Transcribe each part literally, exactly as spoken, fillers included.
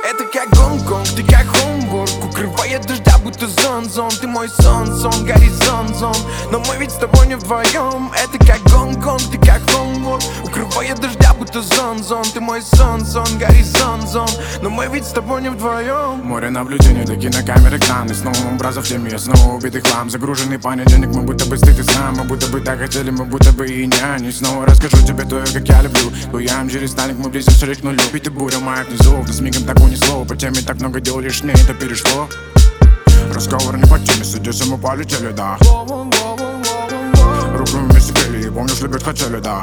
Это как Гонконг, ты как Хомбург, укрывает дождя, будто зон-зон. Ты мой сон-сон, горизонт-зон, но мы ведь с тобой не вдвоем. Это как Гонконг, ты как Хомбург, укрывает дождя, будто зон-зон. Ты мой сон-сон, горизонт-зон, но мы ведь с тобой не вдвоем. Море наблюдений, до кинокамеры экраны. Снова образов в теме, снова убитый хлам. Загруженный понедельник, мы будто бы стыд и сам. Мы будто бы так хотели, мы будто бы и няни. Снова расскажу тебе то, как я люблю. Буям через сталик, мы близимся к нулю. Ведь ты буря моя внизу, да с мигом так унесло. По теме так много дел, лишь мне это перешло. Разговор не по теме, садись, мы полетели, да. Руку вместе пели, помнишь, любят хотели, да.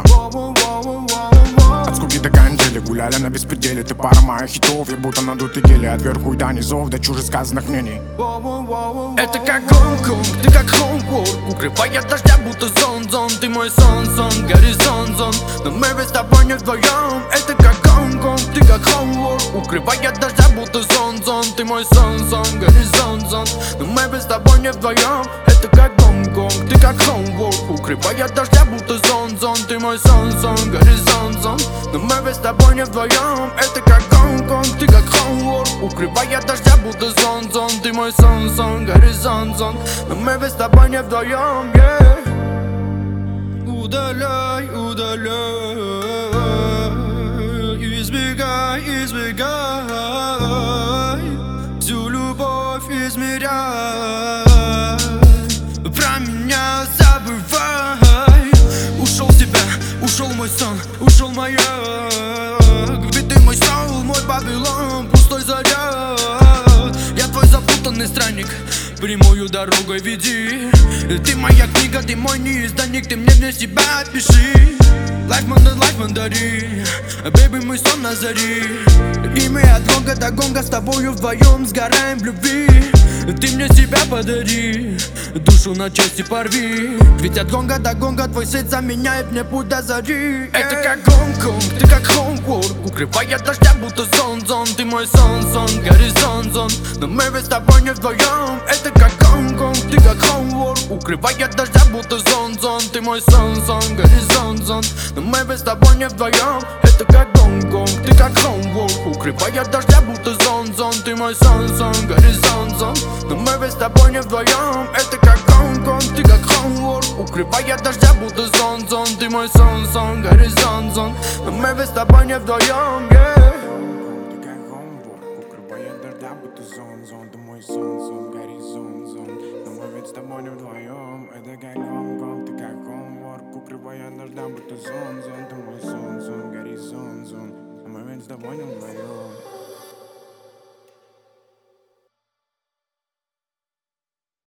От скуки до канители, гуляли на беспределе. Ты пара моих хитов, я будто надутый гели. От верху и до низов, до чужих сказанных мнений. Это как Гонконг, ты как Хомбург, укрывает дождя, будто зон-зон. Ты мой сон-сон, горизонт-зон, но мы ведь с тобой не вдвоем. Это как Гонконг, ты как Хомбург, укрывает дождя, будто зон-зон. Ты мой сон-сон, горизонт-зон, но мы ведь с тобой не вдвоем. Это как Гонконг, ты как Хомбург, укрывает дождя, будто зон-зон. Ты мой сон-сон, горизонт-зон, но мы ведь с тобой не вдвоем. Это как Гонконг, ты как Хомбург, укрывает дождя, будто зон-зон. Ты мой сон-сон, горизонт-зон, но мы ведь с тобой не вдвоем, yeah. Удаляй, удаляй, избегай, избегай, всю любовь измеряй, про меня забывай. Ушел с тебя, ушел мой сон, ушел моя. Ведь ты мой соул, мой Вавилон, пустой заряд. Я твой запутанный странник, прямую дорогой веди. Ты моя книга, ты мой неизданник, ты мне для себя пиши. Life мандарин, life мандарин, baby, мой сон на заре. И мы от гонга до гонга с тобою вдвоем сгораем в любви. Ты мне себя подари, душу на части порви. Ведь от гонга до гонга твой свет заменяет мне путь до зари. Это как Гонконг, ты как Хомбург, укрывает дождя, будто зон-зон. Ты мой сон-сон, горизонт-зон, но мы ведь с тобой не вдвоем. Это как Гонконг, ты как Хомбург, укрывает дождя, будто зон-зон. Ты мой сон-сон, горизонт-зон, но мы ведь с тобой не вдвоем. Это как Гонконг, ты как Хомбург, укрывает дождя, будто зон-зон. Ты мой сон-сон, горизонт-зон, но мы ведь с тобой не вдвоем. Это как Гонконг, ты как Хомбург, укрывает дождя, будто зон-зон. Ты мой сон-сон, горизонт-зон, но мы ведь с тобой не вдвоем, yeah. Ты как Хомбург, укрывает дождя, будто зон-зон. Ты мой сон-сон, горизонт-зон, но мы ведь с тобой не вдвоем. Это как Гонконг, ты как Хомбург, укрывает дождя, будто зон-зон. Ты мой сон-сон, горизонт-зон, но мы ведь с тобой не вдвоем.